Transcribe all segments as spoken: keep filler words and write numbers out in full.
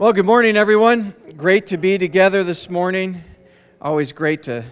Well, good morning, everyone. Great to be together this morning. Always great to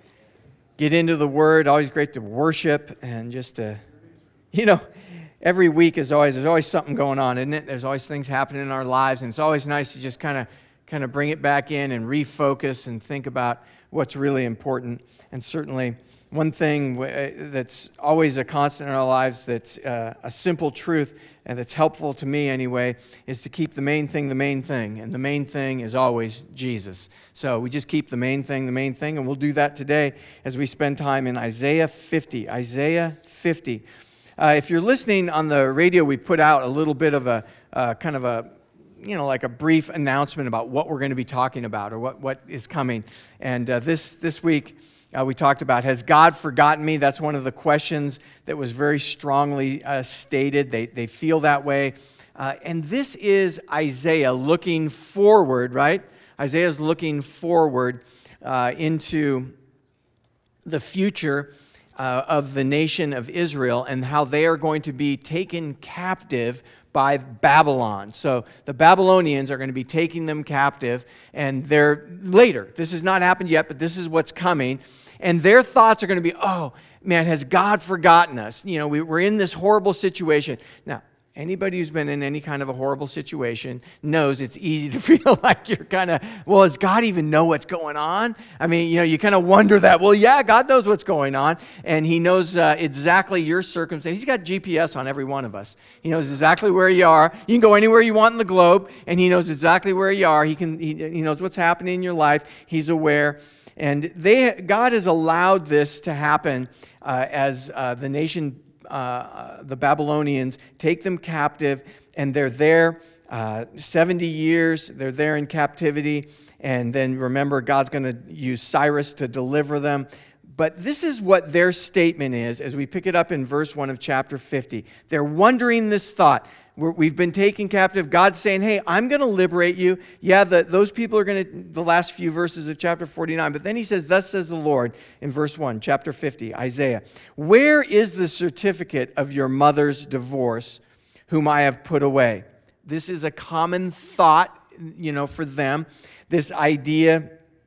get into the Word. Always great to worship and just to, you know, every week is always, there's always something going on, isn't it? There's always things happening in our lives, and it's always nice to just kind of kind of bring it back in and refocus and think about what's really important. And certainly one thing that's always a constant in our lives that's uh, a simple truth, and that's helpful to me anyway, is to keep the main thing the main thing. And the main thing is always Jesus. So we just keep the main thing the main thing, and we'll do that today as we spend time in Isaiah fifty. Isaiah fifty. Uh, if you're listening on the radio, we put out a little bit of a uh, kind of a, you know, like a brief announcement about what we're going to be talking about or what, what is coming. And uh, this this week, Uh, we talked about, has God forgotten me? That's one of the questions that was very strongly uh, stated. They, they feel that way. Uh, and this is Isaiah looking forward, right? Isaiah's looking forward uh, into the future uh, of the nation of Israel and how they are going to be taken captive by Babylon. So the Babylonians are going to be taking them captive, and they're later. This has not happened yet, but this is what's coming. And their thoughts are going to be, oh, man, has God forgotten us? You know, we, we're in this horrible situation. Now, anybody who's been in any kind of a horrible situation knows it's easy to feel like you're kind of, well, does God even know what's going on? I mean, you know, you kind of wonder that. Well, yeah, God knows what's going on, and He knows uh, exactly your circumstance. He's got G P S on every one of us. He knows exactly where you are. You can go anywhere you want in the globe, and He knows exactly where you are. He can. He, he knows what's happening in your life. He's aware. And they, God has allowed this to happen uh, as uh, the nation, uh, the Babylonians, take them captive, and they're there uh, seventy years. They're there in captivity, and then remember, God's going to use Cyrus to deliver them. But this is what their statement is as we pick it up in verse one of chapter fifty. They're wondering this thought. We're, we've been taken captive. God's saying, hey, I'm going to liberate you. Yeah, the, those people are going to, the last few verses of chapter forty-nine. But then He says, thus says the Lord in verse one, chapter fifty, Isaiah. Where is the certificate of your mother's divorce, whom I have put away? This is a common thought, you know, for them. This idea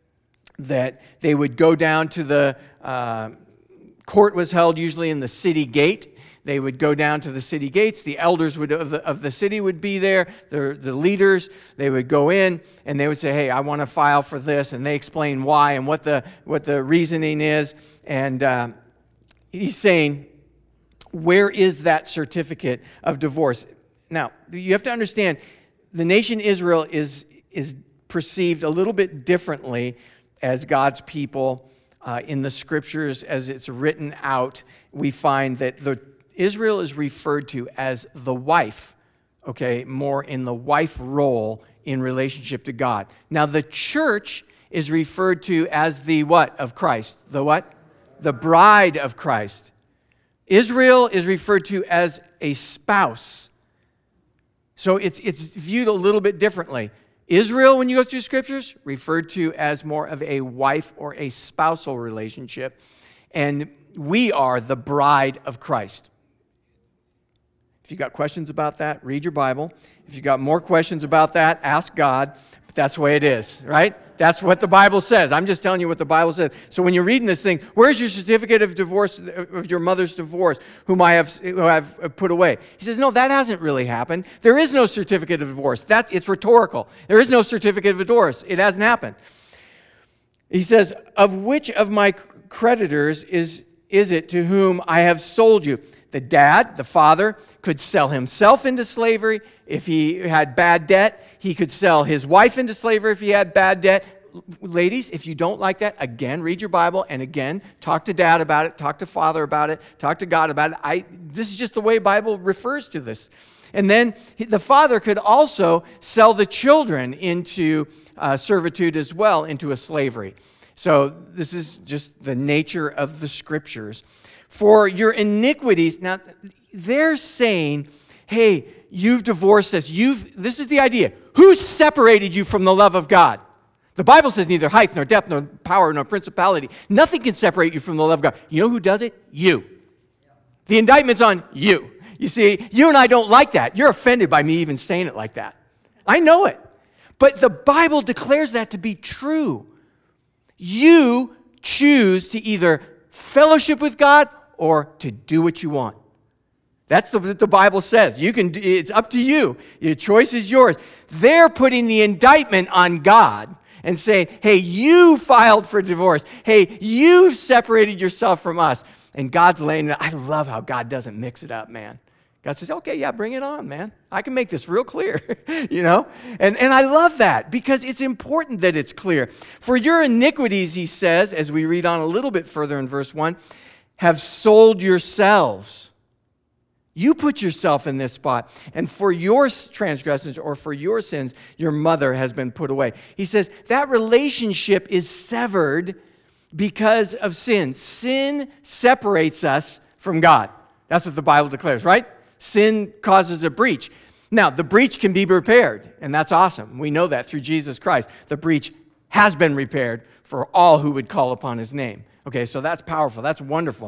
that they would go down to the, uh, court was held usually in the city gate. They would go down to the city gates. The elders would, of, the, of the city would be there, the, the leaders. They would go in, and they would say, hey, I want to file for this. And they explain why and what the, what the reasoning is. And uh, He's saying, where is that certificate of divorce? Now, you have to understand, the nation Israel is, is perceived a little bit differently as God's people. Uh, in the Scriptures, as it's written out, we find that the Israel is referred to as the wife, okay, more in the wife role in relationship to God. Now, the church is referred to as the what of Christ? The what? The bride of Christ. Israel is referred to as a spouse. So it's, it's viewed a little bit differently. Israel, when you go through Scriptures, referred to as more of a wife or a spousal relationship. And we are the bride of Christ. If you got questions about that, read your Bible. If you got more questions about that, ask God. But that's the way it is, right? That's what the Bible says. I'm just telling you what the Bible says. So when you're reading this thing, where's your certificate of divorce, of your mother's divorce, whom I have, who I have put away? He says, no, that hasn't really happened. There is no certificate of divorce. That, it's rhetorical. There is no certificate of divorce. It hasn't happened. He says, of which of my creditors is, is it to whom I have sold you? The dad, the father, could sell himself into slavery if he had bad debt. He could sell his wife into slavery if he had bad debt. Ladies, if you don't like that, again, read your Bible, and again, talk to dad about it, talk to father about it, talk to God about it. I, this is just the way the Bible refers to this. And then the father could also sell the children into uh, servitude as well, into a slavery. So this is just the nature of the Scriptures. For your iniquities, now they're saying, hey, you've divorced us. You've, this is the idea. Who separated you from the love of God? The Bible says neither height, nor depth, nor power, nor principality. Nothing can separate you from the love of God. You know who does it? You. The indictment's on you. You see, you and I don't like that. You're offended by me even saying it like that. I know it. But the Bible declares that to be true. You choose to either fellowship with God or to do what you want. That's what the Bible says. You can. It's up to you. Your choice is yours. They're putting the indictment on God and saying, hey, you filed for divorce. Hey, you separated yourself from us. And God's laying it. I love how God doesn't mix it up, man. God says, okay, yeah, bring it on, man. I can make this real clear, you know? And, and I love that because it's important that it's clear. For your iniquities, he says, as we read on a little bit further in verse one, have sold yourselves. You put yourself in this spot. And for your transgressions or for your sins, your mother has been put away. He says that relationship is severed because of sin. Sin separates us from God. That's what the Bible declares, right? Sin causes a breach. Now, the breach can be repaired, and that's awesome. We know that through Jesus Christ. The breach has been repaired for all who would call upon his name. Okay, so that's powerful. That's wonderful.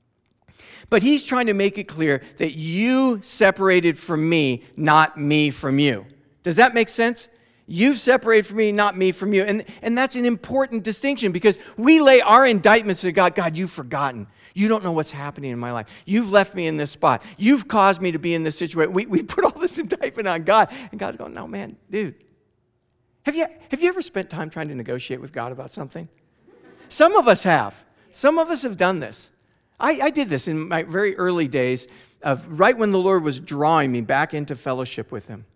But he's trying to make it clear that you separated from me, not me from you. Does that make sense? You've separated from me, not me from you. And, and that's an important distinction because we lay our indictments to God. God, you've forgotten. You don't know what's happening in my life. You've left me in this spot. You've caused me to be in this situation. We, we put all this indictment on God. And God's going, no, man, dude. Have you, have you ever spent time trying to negotiate with God about something? Some of us have. Some of us have done this. I, I did this in my very early days of right when the Lord was drawing me back into fellowship with him.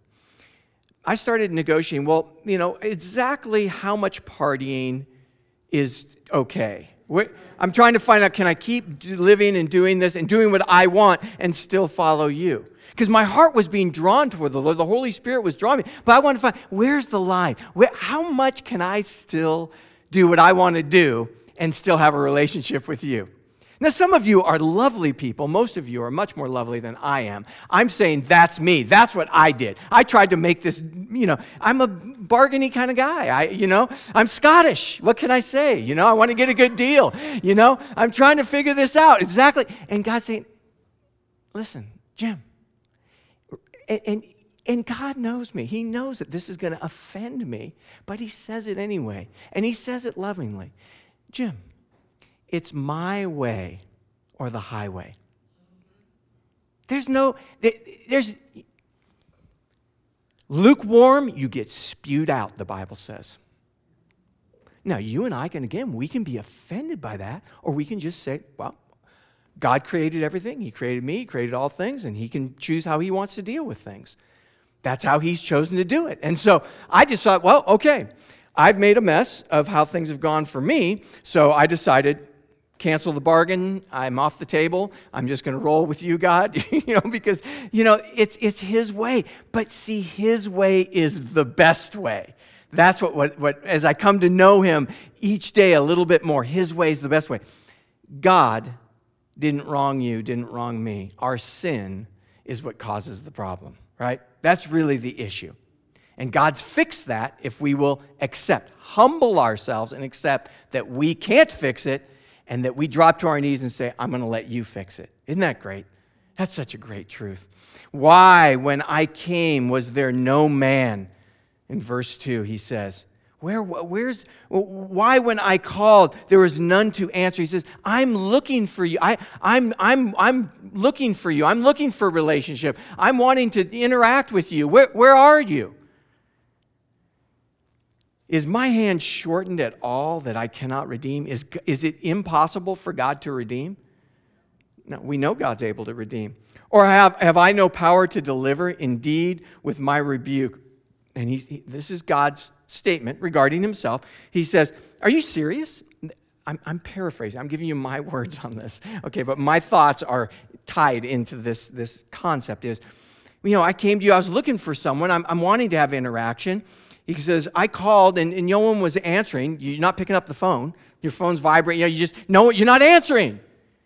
I started negotiating, well, you know, exactly how much partying is okay. I'm trying to find out, can I keep living and doing this and doing what I want and still follow you? Because my heart was being drawn toward the Lord. The Holy Spirit was drawing me. But I wanted to find, where's the line? Where, how much can I still do what I want to do and still have a relationship with you? Now, some of you are lovely people. Most of you are much more lovely than I am. I'm saying that's me. That's what I did. I tried to make this, you know, I'm a bargainy kind of guy. I, you know, I'm Scottish. What can I say? You know, I want to get a good deal. You know, I'm trying to figure this out. Exactly. And God's saying, listen, Jim, and, and, and God knows me. He knows that this is going to offend me, but he says it anyway. And he says it lovingly. Jim, it's my way or the highway. There's no, there's, lukewarm, you get spewed out, the Bible says. Now, you and I can, again, we can be offended by that, or we can just say, well, God created everything. He created me, he created all things, and he can choose how he wants to deal with things. That's how he's chosen to do it. And so I just thought, well, okay, I've made a mess of how things have gone for me, so I decided, cancel the bargain. I'm off the table. I'm just going to roll with you, God, you know, because, you know, it's it's his way. But see, his way is the best way. That's what, what, what, as I come to know him each day a little bit more, his way is the best way. God didn't wrong you, didn't wrong me. Our sin is what causes the problem, right? That's really the issue. And God's fixed that if we will accept, humble ourselves and accept that we can't fix it, and that we drop to our knees and say, I'm going to let you fix it. Isn't that great? That's such a great truth. Why, when I came, was there no man? In verse two, he says, Where, where's, why when I called, there was none to answer? He says, I'm looking for you. I, I'm, I'm, I'm looking for you. I'm looking for a relationship. I'm wanting to interact with you. Where, where are you? Is my hand shortened at all that I cannot redeem? Is, is it impossible for God to redeem? No, we know God's able to redeem. Or have, have I no power to deliver? Indeed, with my rebuke. And he's, he, this is God's statement regarding himself. He says, are you serious? I'm, I'm paraphrasing. I'm giving you my words on this. Okay, but my thoughts are tied into this, this concept is, you know, I came to you, I was looking for someone. I'm, I'm wanting to have interaction. He says, I called and, and no one was answering. You're not picking up the phone. Your phone's vibrating. You know, you just, no, you're not answering.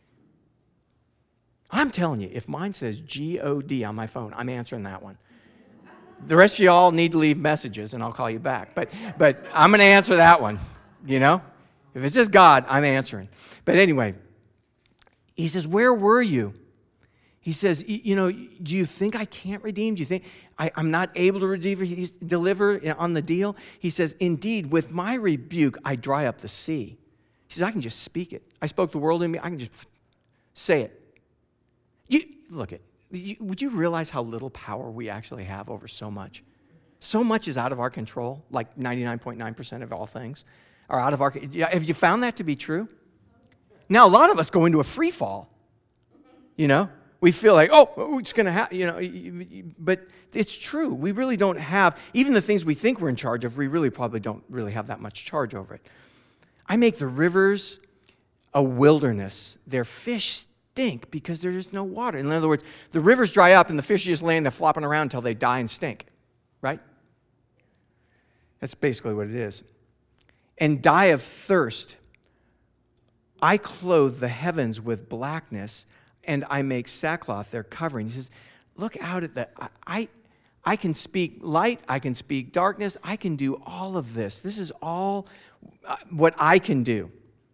I'm telling you, if mine says G O D on my phone, I'm answering that one. The rest of y'all need to leave messages and I'll call you back. But, but I'm going to answer that one, you know. If it says God, I'm answering. But anyway, he says, where were you? He says, you know, do you think I can't redeem? Do you think I, I'm not able to redeem, deliver on the deal? He says, indeed, with my rebuke, I dry up the sea. He says, I can just speak it. I spoke the world in me. I can just say it. You, look at, you, would you realize how little power we actually have over so much? So much is out of our control, like ninety-nine point nine percent of all things are out of our, have you found that to be true? Now, a lot of us go into a free fall, you know? We feel like, oh, it's going to happen, you know, but it's true. We really don't have, even the things we think we're in charge of, we really probably don't really have that much charge over it. I make the rivers a wilderness. Their fish stink because there's no water. In other words, the rivers dry up and the fish are just laying there flopping around until they die and stink, right? That's basically what it is. And die of thirst. I clothe the heavens with blackness, and I make sackcloth their covering. He says, look out at that. I, I, I can speak light. I can speak darkness. I can do all of this. This is all what I can do.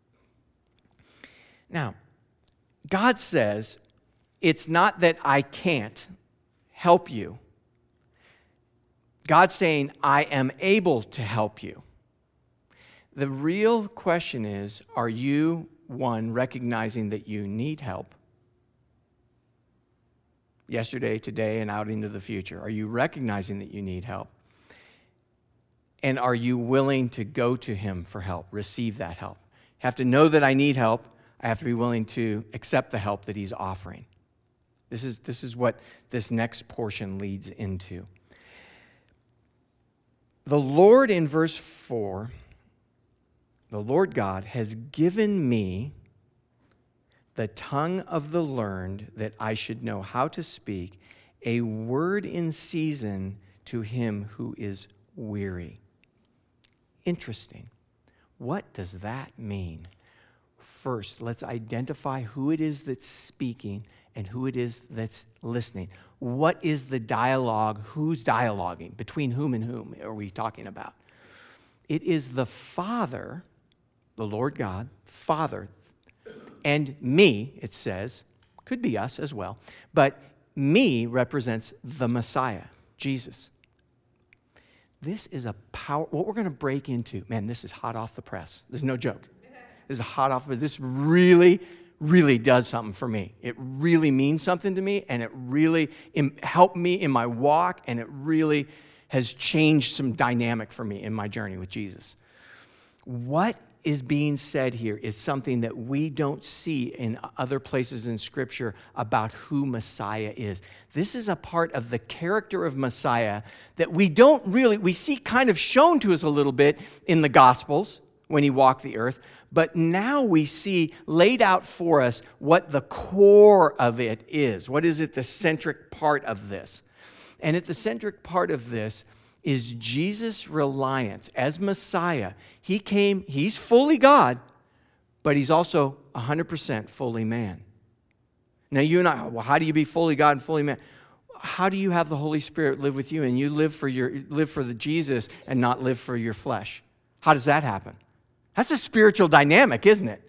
Now, God says, it's not that I can't help you. God's saying, I am able to help you. The real question is, are you, one, recognizing that you need help? Yesterday, today, and out into the future. Are you recognizing that you need help? And are you willing to go to Him for help, receive that help? You have to know that I need help. I have to be willing to accept the help that He's offering. This is, this is what this next portion leads into. The Lord, in verse four, the Lord God has given me the tongue of the learned, that I should know how to speak a word in season to him who is weary. Interesting. What does that mean? First, let's identify who it is that's speaking and who it is that's listening. What is the dialogue? Who's dialoguing? Between whom and whom are we talking about? It is the Father, the Lord God, Father, and me, it says, could be us as well, but me represents the Messiah, Jesus. This is a power, what we're going to break into, man, this is hot off the press. This is no joke. This is hot off, but this really, really does something for me. It really means something to me, and it really helped me in my walk, and it really has changed some dynamic for me in my journey with Jesus. What is being said here is something that we don't see in other places in Scripture about who Messiah is. This is a part of the character of Messiah that we don't really, we see kind of shown to us a little bit in the Gospels when He walked the earth, but now we see laid out for us what the core of it is. What is it, the centric part of this? And at the centric part of this is Jesus' reliance as Messiah. He came, He's fully God, but He's also one hundred percent fully man. Now you and I, well, how do you be fully God and fully man? How do you have the Holy Spirit live with you and you live for your live for the Jesus and not live for your flesh? How does that happen? That's a spiritual dynamic, isn't it?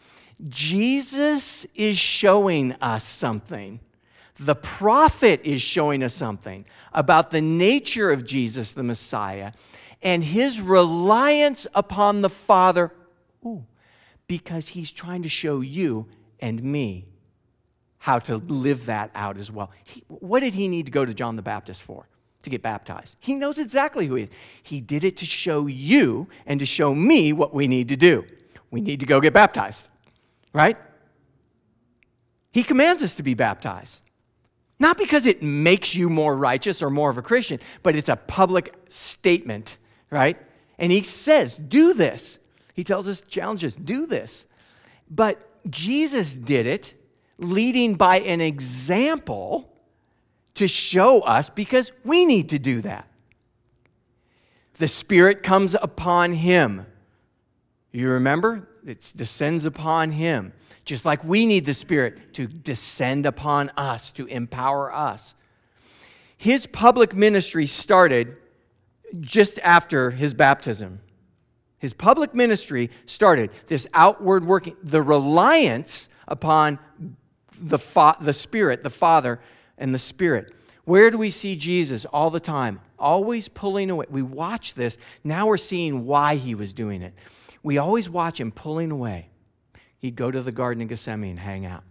Jesus is showing us something. The prophet is showing us something about the nature of Jesus, the Messiah, and His reliance upon the Father, ooh, because He's trying to show you and me how to live that out as well. He, what did He need to go to John the Baptist for? To get baptized. He knows exactly who He is. He did it to show you and to show me what we need to do. We need to go get baptized, right? He commands us to be baptized. Not because it makes you more righteous or more of a Christian, but it's a public statement, right? And He says, do this. He tells us, challenges, do this. But Jesus did it, leading by an example to show us, because we need to do that. The Spirit comes upon Him. You remember? It descends upon Him. Just like we need the Spirit to descend upon us, to empower us. His public ministry started just after His baptism. His public ministry started, this outward working, the reliance upon the, fa- the Spirit, the Father and the Spirit. Where do we see Jesus all the time? Always pulling away. We watch this. Now we're seeing why he was doing it. We always watch him pulling away. He'd go to the Garden of Gethsemane and hang out.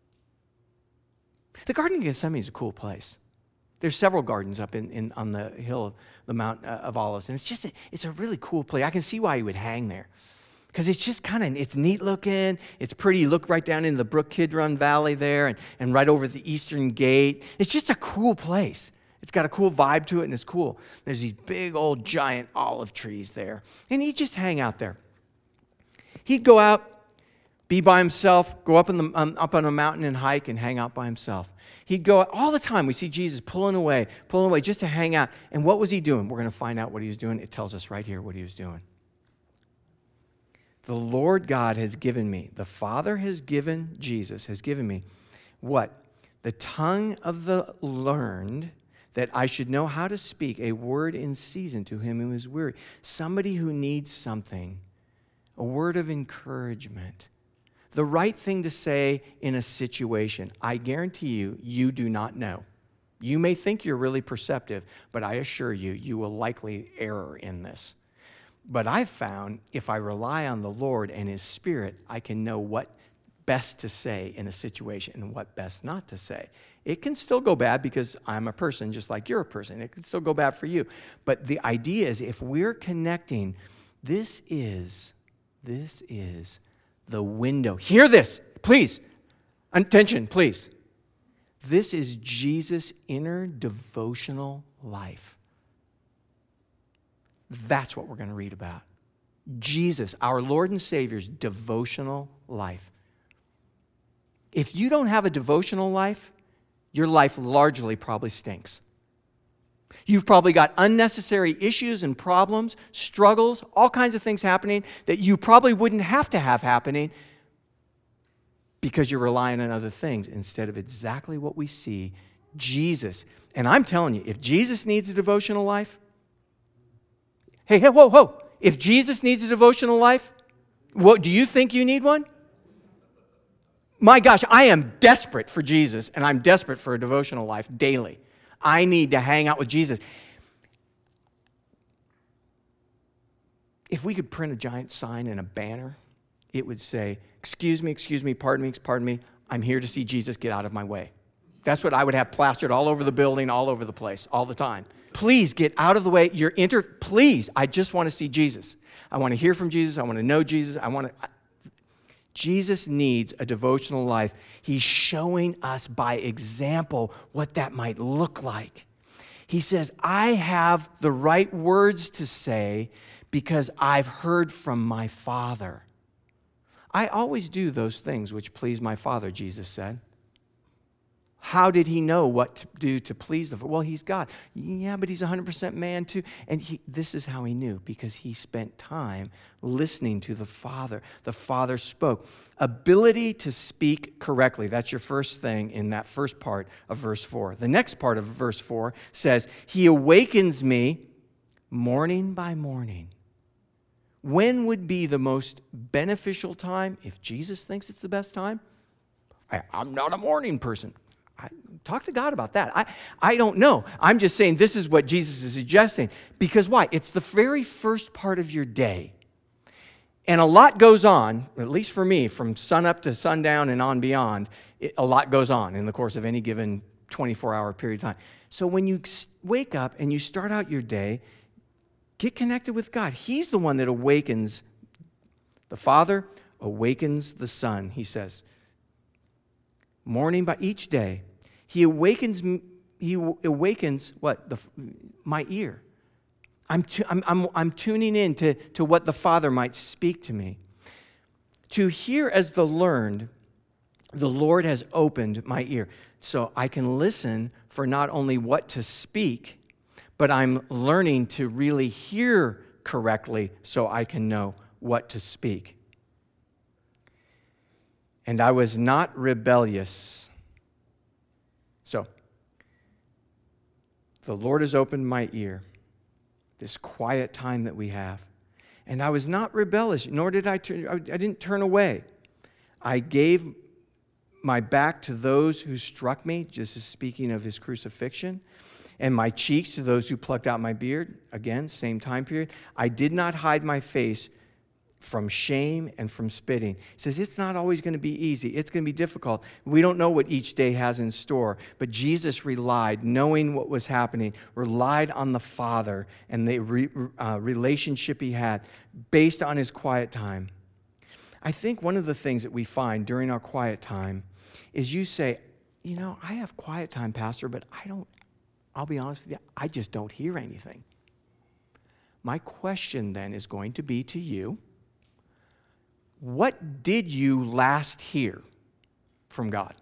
The Garden of Gethsemane is a cool place. There's several gardens up in, in on the hill of the Mount of Olives, and it's just a, it's a really cool place. I can see why he would hang there, because it's just kind of it's neat looking. It's pretty. You look right down into the Brook Kidron Valley there, and, and right over the Eastern Gate. It's just a cool place. It's got a cool vibe to it, and it's cool. There's these big old giant olive trees there, and he'd just hang out there. He'd go out, be by himself, go up in the um, up on a mountain and hike and hang out by himself. He'd go all the time. We see Jesus pulling away, pulling away just to hang out. And what was he doing? We're going to find out what he was doing. It tells us right here what he was doing. The Lord God has given me, the Father has given Jesus, has given me what? The tongue of the learned, that I should know how to speak a word in season to him who is weary. Somebody who needs something, a word of encouragement. The right thing to say in a situation. I guarantee you, you do not know. You may think you're really perceptive, but I assure you, you will likely err in this. But I've found if I rely on the Lord and his Spirit, I can know what best to say in a situation and what best not to say. It can still go bad because I'm a person just like you're a person. It can still go bad for you. But the idea is if we're connecting, this is, this is the window. Hear this, please. Attention, please. This is Jesus' inner devotional life. That's what we're going to read about. Jesus, our Lord and Savior's devotional life. If you don't have a devotional life, your life largely probably stinks. You've probably got unnecessary issues and problems, struggles, all kinds of things happening that you probably wouldn't have to have happening because you're relying on other things instead of exactly what we see, Jesus. And I'm telling you, if Jesus needs a devotional life, hey, hey, whoa, whoa. If Jesus needs a devotional life, what do you think you need one? My gosh, I am desperate for Jesus, and I'm desperate for a devotional life daily. I need to hang out with Jesus. If we could print a giant sign and a banner, it would say, excuse me, excuse me, pardon me, pardon me, I'm here to see Jesus, get out of my way. That's what I would have plastered all over the building, all over the place, all the time. Please get out of the way. You're inter- Please, I just want to see Jesus. I want to hear from Jesus. I want to know Jesus. I want to... Jesus needs a devotional life. He's showing us by example what that might look like. He says, I have the right words to say because I've heard from my Father. I always do those things which please my Father, Jesus said. How did he know what to do to please the Father? Well, he's God. Yeah, but he's one hundred percent man too. And he, this is how he knew, because he spent time listening to the Father. The Father spoke. Ability to speak correctly. That's your first thing in that first part of verse four. The next part of verse four says, he awakens me morning by morning. When would be the most beneficial time? If Jesus thinks it's the best time, I, I'm not a morning person. I, talk to God about that. I, I don't know. I'm just saying this is what Jesus is suggesting. Because why? It's the very first part of your day. And a lot goes on, at least for me, from sunup to sundown and on beyond, it, a lot goes on in the course of any given twenty-four hour period of time. So when you wake up and you start out your day, get connected with God. He's the one that awakens. The Father awakens the Son, he says. Morning by each day, he awakens. He awakens what the my ear. I'm tu- I'm, I'm I'm tuning in to to what the Father might speak to me. To hear as the learned, the Lord has opened my ear, so I can listen for not only what to speak, but I'm learning to really hear correctly, so I can know what to speak. And I was not rebellious. So, the Lord has opened my ear, this quiet time that we have. And I was not rebellious, nor did I turn, I didn't turn away. I gave my back to those who struck me, just as speaking of his crucifixion, and my cheeks to those who plucked out my beard, again, same time period. I did not hide my face from shame and from spitting. He says it's not always going to be easy. It's going to be difficult. We don't know what each day has in store, but Jesus relied, knowing what was happening, relied on the Father and the re, uh, relationship he had based on his quiet time. I think one of the things that we find during our quiet time is you say, you know, I have quiet time, Pastor, but I don't, I'll be honest with you, I just don't hear anything. My question then is going to be to you, what did you last hear from God?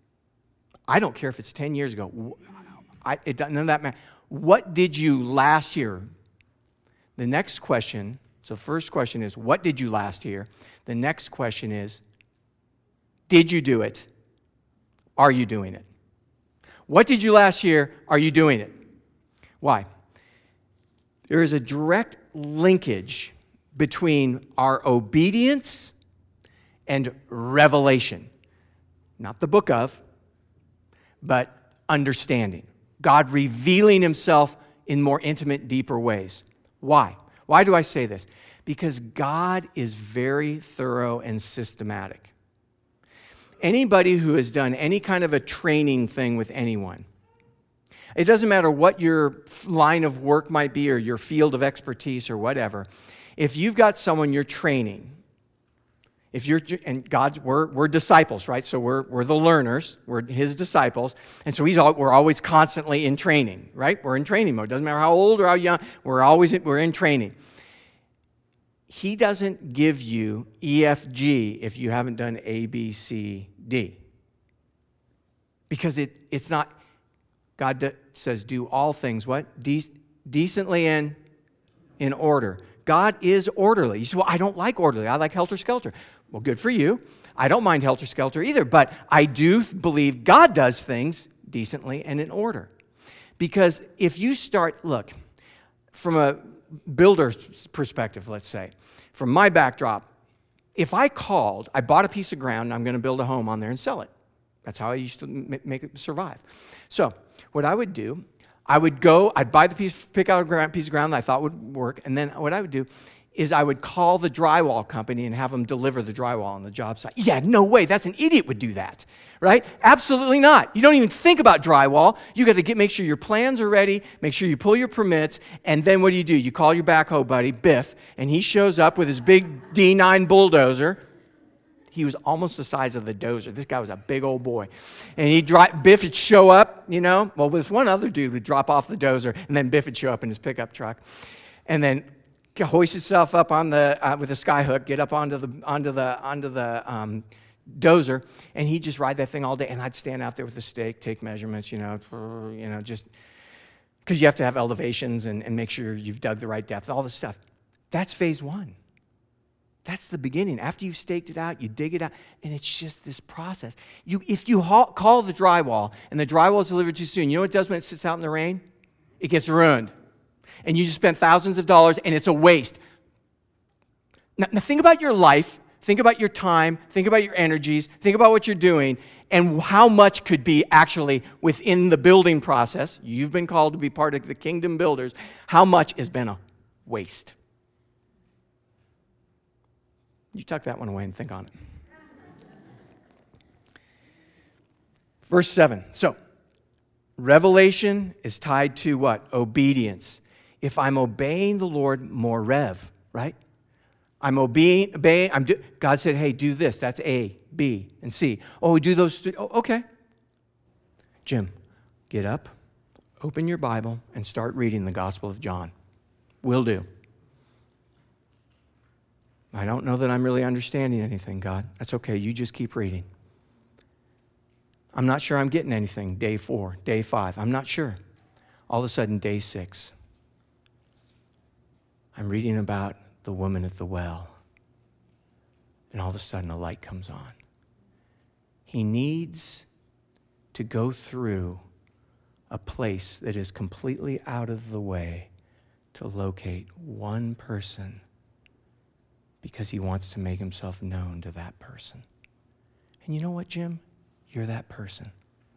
I don't care if it's ten years ago. I, it doesn't, none of that matter. What did you last hear? The next question, so first question is, what did you last hear? The next question is, did you do it? Are you doing it? What did you last hear? Are you doing it? Why? There is a direct linkage between our obedience and revelation. Not the book of, but understanding. God revealing himself in more intimate, deeper ways. Why? Why do I say this? Because God is very thorough and systematic. Anybody who has done any kind of a training thing with anyone, it doesn't matter what your line of work might be or your field of expertise or whatever, if you've got someone you're training, if you're, and God's, we're, we're disciples, right? So we're, we're the learners, we're his disciples, and so he's all, we're always constantly in training, right? We're in training mode. Doesn't matter how old or how young, we're always in, we're in training. He doesn't give you E F G if you haven't done A, B, C, D. Because it, it's not, God do, says do all things, what? De- decently and in order. God is orderly. You say, well, I don't like orderly. I like helter-skelter. Well, good for you. I don't mind helter-skelter either, but I do believe God does things decently and in order. Because if you start, look, from a builder's perspective, let's say, from my backdrop, if I called, I bought a piece of ground, and I'm going to build a home on there and sell it. That's how I used to make it survive. So what I would do, I would go, I'd buy the piece, pick out a piece of ground that I thought would work, and then what I would do is I would call the drywall company and have them deliver the drywall on the job site. Yeah, no way, that's an idiot would do that, right? Absolutely not. You don't even think about drywall. You got to get make sure your plans are ready, make sure you pull your permits, and then what do you do? You call your backhoe buddy, Biff, and he shows up with his big D nine bulldozer. He was almost the size of the dozer. This guy was a big old boy. And he'd drive, Biff would show up, you know. Well, with one other dude would drop off the dozer, and then Biff would show up in his pickup truck. And then hoist himself up on the uh, with a sky hook, get up onto the onto the onto the um, dozer, and he'd just ride that thing all day. And I'd stand out there with a stake, take measurements, you know, you know, just because you have to have elevations and, and make sure you've dug the right depth, all this stuff. That's phase one. That's the beginning. After you've staked it out, you dig it out, and it's just this process. You, if you ha- call the drywall and the drywall is delivered too soon, you know what it does when it sits out in the rain? It gets ruined. And you just spent thousands of dollars, and it's a waste. Now, now think about your life. Think about your time. Think about your energies. Think about what you're doing, and how much could be actually within the building process. You've been called to be part of the kingdom builders. How much has been a waste? You tuck that one away and think on it. Verse seven. So, revelation is tied to what? Obedience. If I'm obeying the Lord, more rev, right? I'm obeying, obeying I'm do, God said, hey, do this. That's A, B, and C. Oh, do those three. Oh, okay. Jim, get up, open your Bible, and start reading the Gospel of John. Will do. I don't know that I'm really understanding anything, God. That's okay. You just keep reading. I'm not sure I'm getting anything. Day four, day five. I'm not sure. All of a sudden, day six. I'm reading about the woman at the well. And all of a sudden, a light comes on. He needs to go through a place that is completely out of the way to locate one person, because he wants to make himself known to that person. And you know what, Jim? You're that person.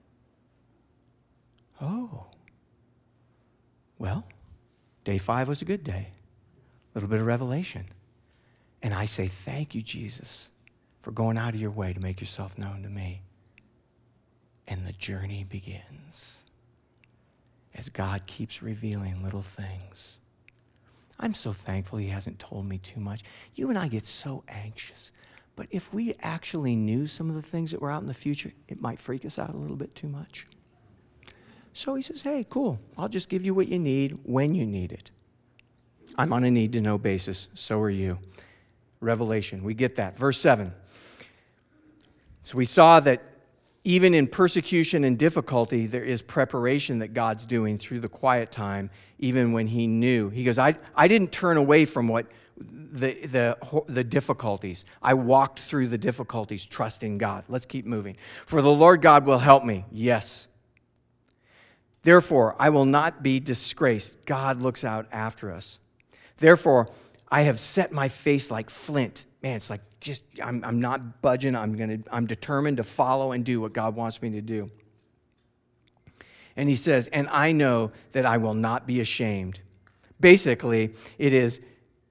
Oh. Well, day five was a good day. A little bit of revelation. And I say, thank you, Jesus, for going out of your way to make yourself known to me. And the journey begins as God keeps revealing little things. I'm so thankful he hasn't told me too much. You and I get so anxious. But if we actually knew some of the things that were out in the future, it might freak us out a little bit too much. So he says, hey, cool. I'll just give you what you need when you need it. I'm on a need-to-know basis. So are you. Revelation. We get that. Verse seven. So we saw that even in persecution and difficulty, there is preparation that God's doing through the quiet time, even when he knew. He goes, I, I didn't turn away from what the, the, the difficulties. I walked through the difficulties, trusting God. Let's keep moving. For the Lord God will help me. Yes. Therefore, I will not be disgraced. God looks out after us. Therefore, I have set my face like flint. Man, it's like just I'm I'm not budging. I'm gonna I'm determined to follow and do what God wants me to do. And he says, and I know that I will not be ashamed. Basically, it is,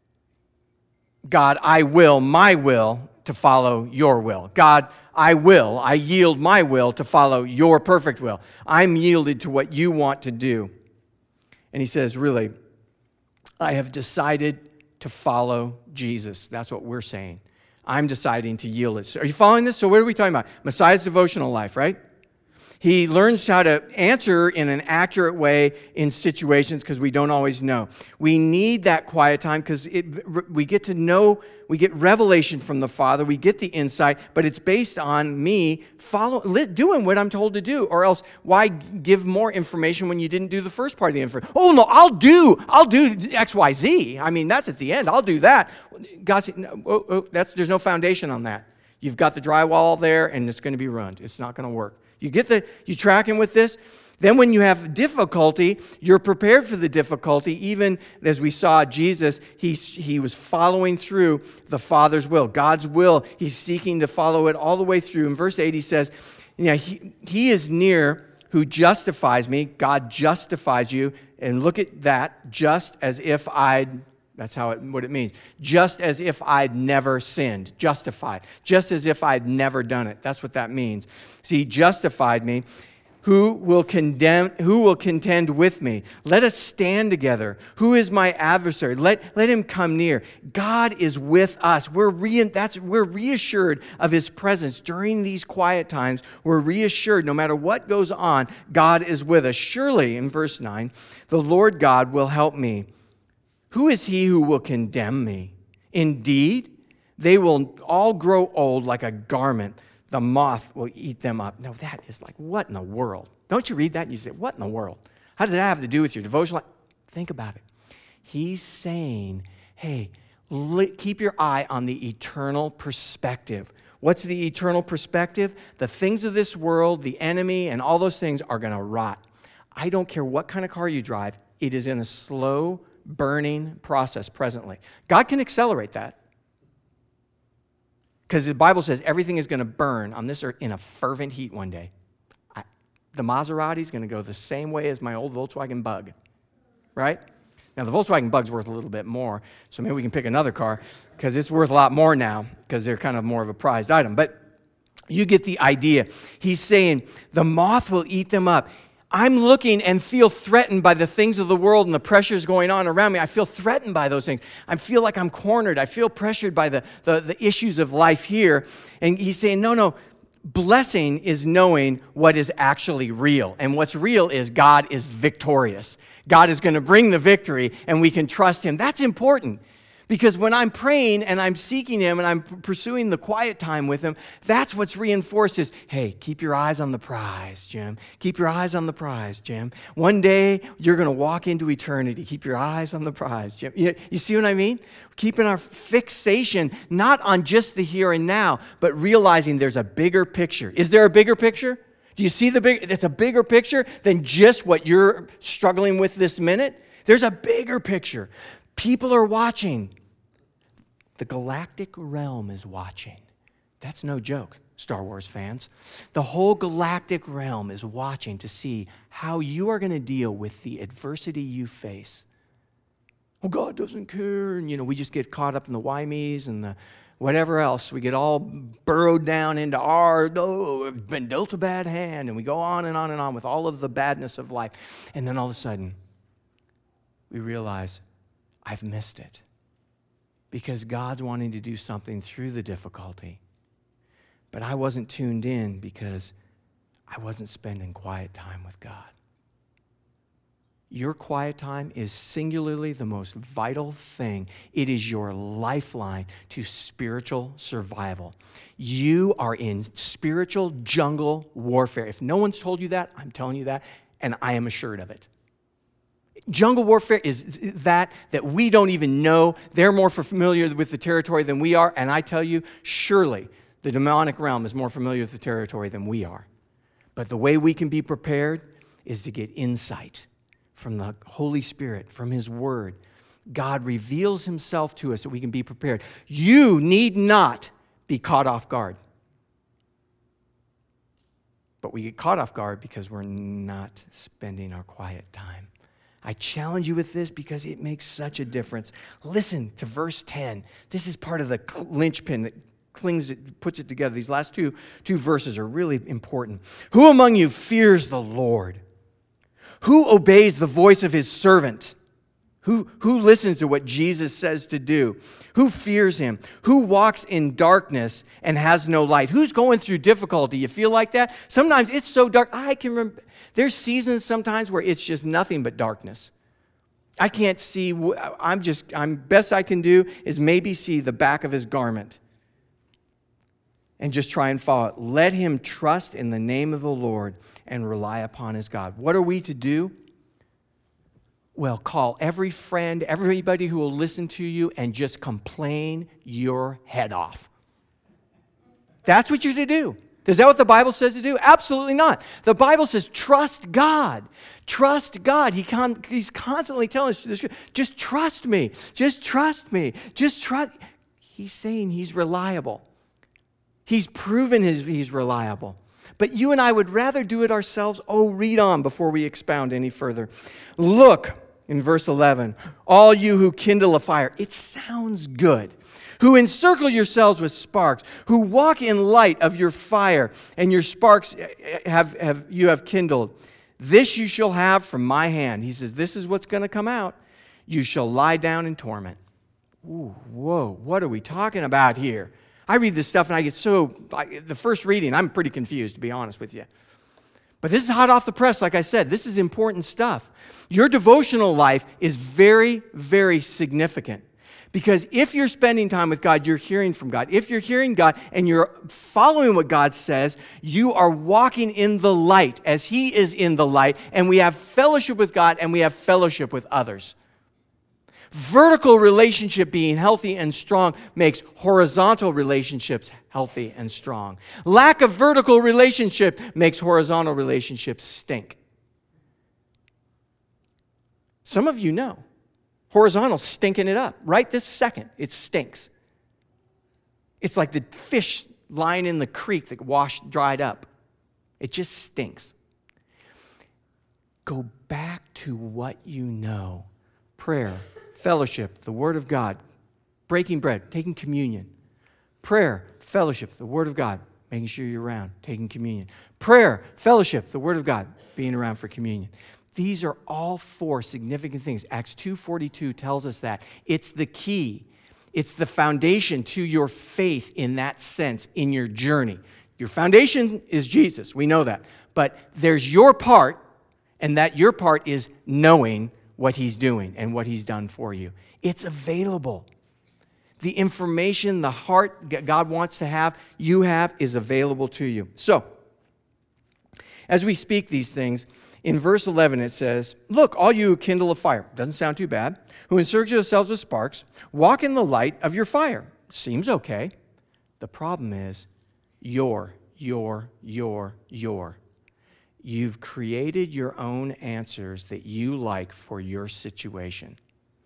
God, I will, my will, to follow your will. God, I will, I yield my will to follow your perfect will. I'm yielded to what you want to do. And he says, really, I have decided to follow Jesus. That's what we're saying. I'm deciding to yield it. So are you following this? So what are we talking about? Messiah's devotional life, right? He learns how to answer in an accurate way in situations because we don't always know. We need that quiet time because we get to know, we get revelation from the Father, we get the insight, but it's based on me follow, doing what I'm told to do. Or else, why give more information when you didn't do the first part of the information? Oh, no, I'll do, I'll do X, Y, Z. I mean, that's at the end. I'll do that. God said, no, oh, oh, that's, there's no foundation on that. You've got the drywall there, and it's going to be ruined. It's not going to work. You get the, you tracking with this? Then when you have difficulty, you're prepared for the difficulty. Even as we saw Jesus, he, he was following through the Father's will, God's will. He's seeking to follow it all the way through. In verse eight, he says, "Yeah, he, he is near who justifies me." God justifies you. And look at that, just as if I'd, that's how it, what it means. Just as if I'd never sinned. Justified. Just as if I'd never done it. That's what that means. See, he justified me. Who will condemn, who will contend with me? Let us stand together. Who is my adversary? Let, let him come near. God is with us. We're, re, that's, we're reassured of his presence during these quiet times. We're reassured no matter what goes on, God is with us. Surely, in verse nine, the Lord God will help me. Who is he who will condemn me? Indeed, they will all grow old like a garment. The moth will eat them up. No, that is like, what in the world? Don't you read that and you say, what in the world? How does that have to do with your devotional? Think about it. He's saying, hey, keep your eye on the eternal perspective. What's the eternal perspective? The things of this world, the enemy, and all those things are going to rot. I don't care what kind of car you drive. It is in a slow burning process presently. God can accelerate that. Because the Bible says everything is going to burn on this earth in a fervent heat one day. I, the Maserati is going to go the same way as my old Volkswagen Bug, right? Now, the Volkswagen Bug's worth a little bit more, so maybe we can pick another car because it's worth a lot more now because they're kind of more of a prized item. But you get the idea. He's saying the moth will eat them up. I'm looking and feel threatened by the things of the world and the pressures going on around me. I feel threatened by those things. I feel like I'm cornered. I feel pressured by the, the, the issues of life here. And he's saying, no, no, blessing is knowing what is actually real. And what's real is God is victorious. God is going to bring the victory, and we can trust him. That's important. Because when I'm praying and I'm seeking him and I'm pursuing the quiet time with him, that's what's reinforced is, hey, keep your eyes on the prize, Jim. Keep your eyes on the prize, Jim. One day, you're going to walk into eternity. Keep your eyes on the prize, Jim. You, you see what I mean? Keeping our fixation not on just the here and now, but realizing there's a bigger picture. Is there a bigger picture? Do you see the big? It's a bigger picture than just what you're struggling with this minute. There's a bigger picture. People are watching. The galactic realm is watching. That's no joke. Star Wars fans. The whole galactic realm is watching to see how you are going to deal with the adversity you face. Oh, God doesn't care. And, you know, we just get caught up in the why-me's and the whatever else. We get all burrowed down into our, oh, I've been dealt a bad hand. And we go on and on and on with all of the badness of life. And then all of a sudden, we realize, I've missed it. Because God's wanting to do something through the difficulty. But I wasn't tuned in because I wasn't spending quiet time with God. Your quiet time is singularly the most vital thing. It is your lifeline to spiritual survival. You are in spiritual jungle warfare. If no one's told you that, I'm telling you that, and I am assured of it. Jungle warfare is that that we don't even know. They're more familiar with the territory than we are, and I tell you, surely the demonic realm is more familiar with the territory than we are. But the way we can be prepared is to get insight from the Holy Spirit, from His Word. God reveals Himself to us so we can be prepared. You need not be caught off guard. But we get caught off guard because we're not spending our quiet time. I challenge you with this because it makes such a difference. Listen to verse ten. This is part of the linchpin that clings it, puts it together. These last two, two verses are really important. Who among you fears the Lord? Who obeys the voice of His servant? Who, who listens to what Jesus says to do? Who fears Him? Who walks in darkness and has no light? Who's going through difficulty? You feel like that? Sometimes it's so dark. I can remember. There's seasons sometimes where it's just nothing but darkness. I can't see. I'm just, I'm best I can do is maybe see the back of his garment and just try and follow it. Let him trust in the name of the Lord and rely upon his God. What are we to do? Well, call every friend, everybody who will listen to you, and just complain your head off. That's what you're to do. Is that what the Bible says to do? Absolutely not. The Bible says trust God. Trust God. He con- he's constantly telling us, this, just trust me. Just trust me. Just trust. He's saying He's reliable. He's proven his, He's reliable. But you and I would rather do it ourselves. Oh, read on before we expound any further. Look in verse eleven. All you who kindle a fire. It sounds good. Who encircle yourselves with sparks, who walk in light of your fire, and your sparks have, have you have kindled. This you shall have from my hand. He says, this is what's going to come out. You shall lie down in torment. Ooh, whoa, what are we talking about here? I read this stuff and I get so, I, the first reading, I'm pretty confused, to be honest with you. But this is hot off the press, like I said. This is important stuff. Your devotional life is very, very significant. Because if you're spending time with God, you're hearing from God. If you're hearing God and you're following what God says, you are walking in the light as He is in the light. And we have fellowship with God and we have fellowship with others. Vertical relationship being healthy and strong makes horizontal relationships healthy and strong. Lack of vertical relationship makes horizontal relationships stink. Some of you know. Horizontal, stinking it up. Right this second, it stinks. It's like the fish lying in the creek that washed, dried up. It just stinks. Go back to what you know. Prayer, fellowship, the Word of God, breaking bread, taking communion. Prayer, fellowship, the Word of God, making sure you're around, taking communion. Prayer, fellowship, the Word of God, being around for communion. These are all four significant things. Acts two forty-two tells us that. It's the key. It's the foundation to your faith in that sense, in your journey. Your foundation is Jesus. We know that. But there's your part, and that your part is knowing what He's doing and what He's done for you. It's available. The information, the heart God wants to have, you have, is available to you. So, as we speak these things, in verse eleven it says, look, all you who kindle a fire, doesn't sound too bad, who encircle yourselves with sparks, walk in the light of your fire. Seems okay. The problem is, your, your, your, your. You've created your own answers that you like for your situation.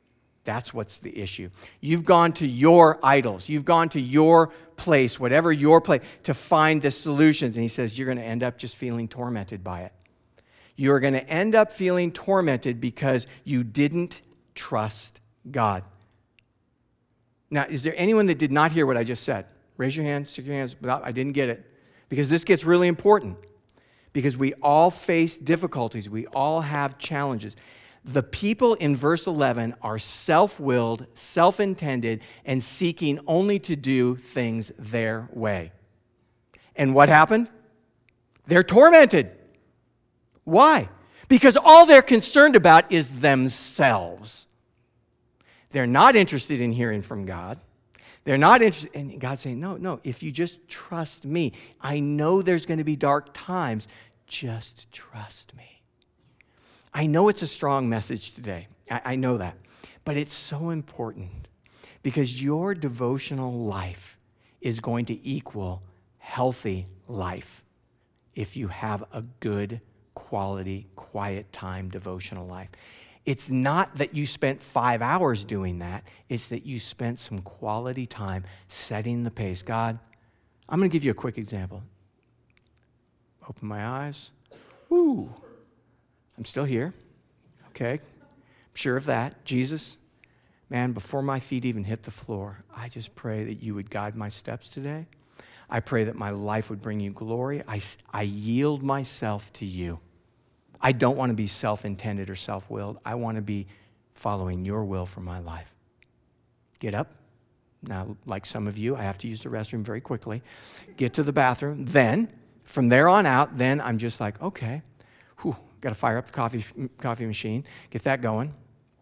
That's what's the issue. You've gone to your idols. You've gone to your place, whatever your place, to find the solutions. And he says you're going to end up just feeling tormented by it. You're going to end up feeling tormented because you didn't trust God. Now, is there anyone that did not hear what I just said? Raise your hand, stick your hands. I didn't get it. Because this gets really important. Because we all face difficulties. We all have challenges. The people in verse eleven are self-willed, self-intended, and seeking only to do things their way. And what happened? They're tormented. Why? Because all they're concerned about is themselves. They're not interested in hearing from God. They're not interested. And God's saying, no, no, if you just trust me, I know there's going to be dark times. Just trust me. I know it's a strong message today. I, I know that. But it's so important because your devotional life is going to equal healthy life if you have a good, quality, quiet time devotional life. It's not that you spent five hours doing that. It's that you spent some quality time setting the pace. God, I'm going to give you a quick example. Open my eyes. Woo. I'm still here. Okay. I'm sure of that. Jesus, man, before my feet even hit the floor, I just pray that you would guide my steps today. I pray that my life would bring you glory. I, I yield myself to you. I don't want to be self-intended or self-willed. I want to be following your will for my life. Get up. Now, like some of you, I have to use the restroom very quickly. Get to the bathroom. Then, from there on out, then I'm just like, okay, whew, got to fire up the coffee, coffee machine, get that going.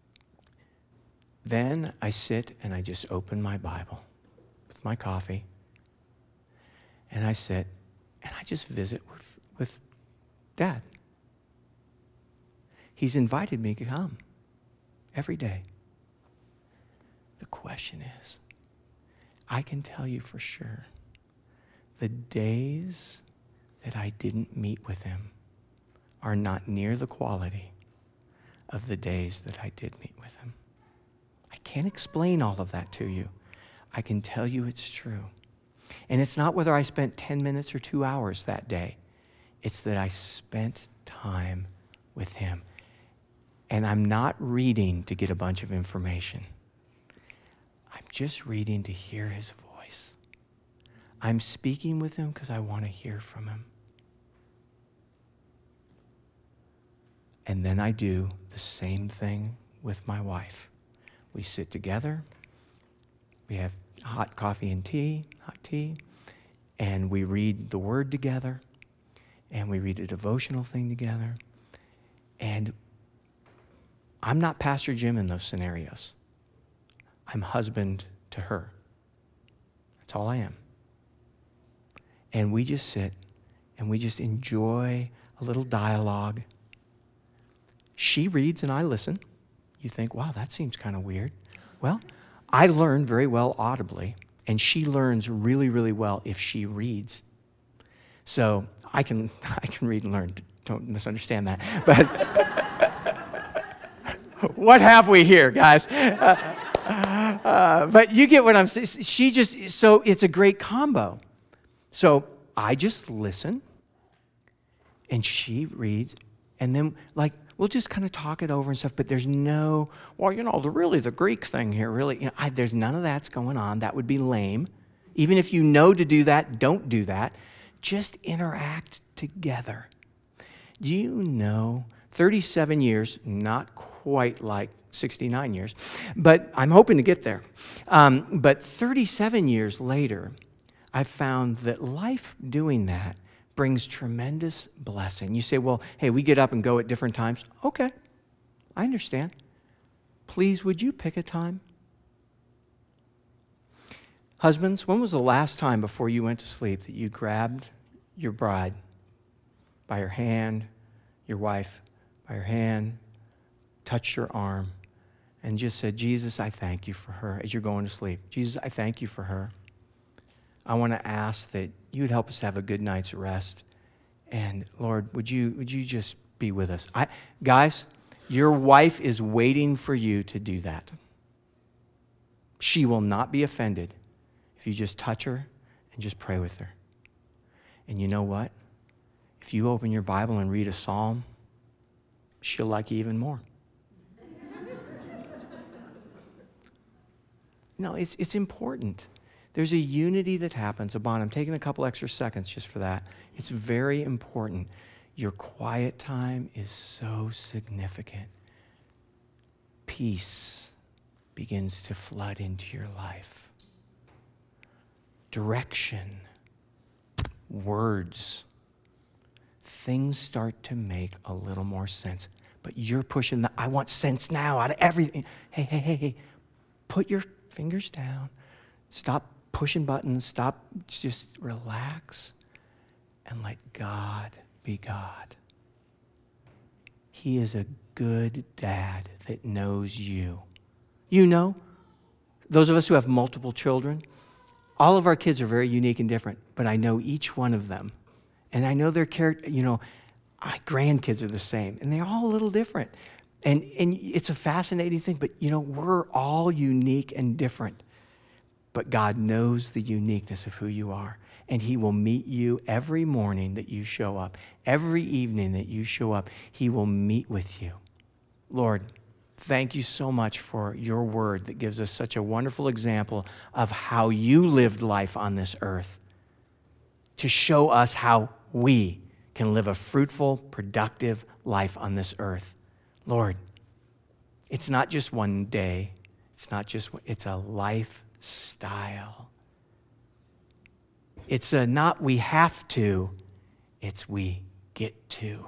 Then I sit and I just open my Bible with my coffee. And I sit and I just visit with, with Dad. He's invited me to come every day. The question is, I can tell you for sure, the days that I didn't meet with him are not near the quality of the days that I did meet with him. I can't explain all of that to you. I can tell you it's true. And it's not whether I spent ten minutes or two hours that day. It's that I spent time with him. And I'm not reading to get a bunch of information. I'm just reading to hear his voice. I'm speaking with him because I want to hear from him. And then I do the same thing with my wife. We sit together. We have hot coffee and tea, hot tea, and we read the Word together, and we read a devotional thing together. And I'm not Pastor Jim in those scenarios. I'm husband to her. That's all I am. And we just sit and we just enjoy a little dialogue. She reads and I listen. You think, wow, that seems kind of weird. Well, I learn very well audibly, and she learns really, really well if she reads. So I can I can read and learn. Don't misunderstand that. But what have we here, guys? Uh, uh, but you get what I'm saying. She just, so it's a great combo. So I just listen, and she reads, and then like we'll just kind of talk it over and stuff. But there's no, well, you know, the really the Greek thing here, really, you know, I, there's none of that's going on. That would be lame. Even if you know to do that, don't do that. Just interact together. Do you know, thirty-seven years, not quite like sixty-nine years, but I'm hoping to get there. Um, but thirty-seven years later, I've found that life doing that brings tremendous blessing. You say, well, hey, we get up and go at different times. Okay, I understand. Please, would you pick a time? Husbands, when was the last time before you went to sleep that you grabbed your bride by her hand, your wife by her hand, touched her arm, and just said, Jesus, I thank you for her as you're going to sleep. Jesus, I thank you for her. I want to ask that you would help us to have a good night's rest. And Lord, would you would you just be with us? I, guys, your wife is waiting for you to do that. She will not be offended if you just touch her and just pray with her. And you know what? If you open your Bible and read a psalm, she'll like you even more. No, it's, it's important. There's a unity that happens. Abon, I'm taking a couple extra seconds just for that. It's very important. Your quiet time is so significant. Peace begins to flood into your life. Direction, words, things start to make a little more sense. But you're pushing the, I want sense now out of everything. Hey, hey, hey, hey, put your fingers down. Stop pushing buttons. Stop, just relax and let God be God. He is a good dad that knows you. You know, those of us who have multiple children, all of our kids are very unique and different, but I know each one of them. And I know their character, you know, my grandkids are the same, and they're all a little different. And, and it's a fascinating thing, but you know, we're all unique and different. But God knows the uniqueness of who you are. And he will meet you every morning that you show up. Every evening that you show up, he will meet with you. Lord, thank you so much for your word that gives us such a wonderful example of how you lived life on this earth to show us how we can live a fruitful, productive life on this earth. Lord, it's not just one day. It's not just, it's a lifestyle. It's a not we have to, it's we get to.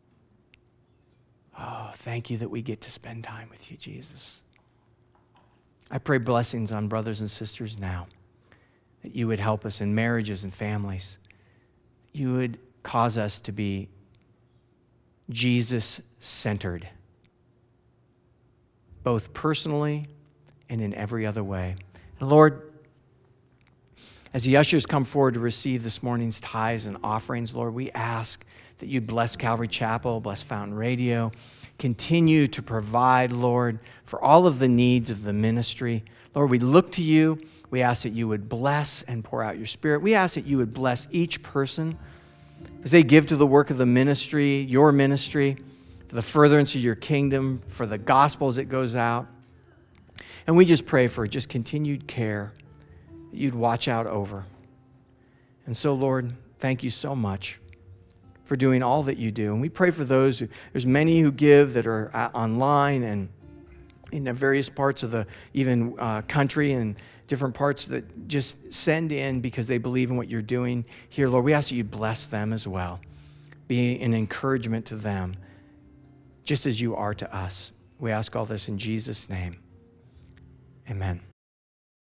Oh, thank you that we get to spend time with you, Jesus. I pray blessings on brothers and sisters now, that you would help us in marriages and families. You would cause us to be Jesus-centered, both personally and in every other way. And Lord, as the ushers come forward to receive this morning's tithes and offerings, Lord, we ask that you'd bless Calvary Chapel, bless Fountain Radio, continue to provide, Lord, for all of the needs of the ministry. Lord, we look to you. We ask that you would bless and pour out your Spirit. We ask that you would bless each person as they give to the work of the ministry, your ministry, for the furtherance of your kingdom, for the gospel as it goes out. And we just pray for just continued care that you'd watch out over. And so, Lord, thank you so much for doing all that you do. And we pray for those who, there's many who give that are online and in the various parts of the even uh, country and different parts that just send in because they believe in what you're doing here. Lord, we ask that you bless them as well. Be an encouragement to them, just as you are to us. We ask all this in Jesus' name. Amen.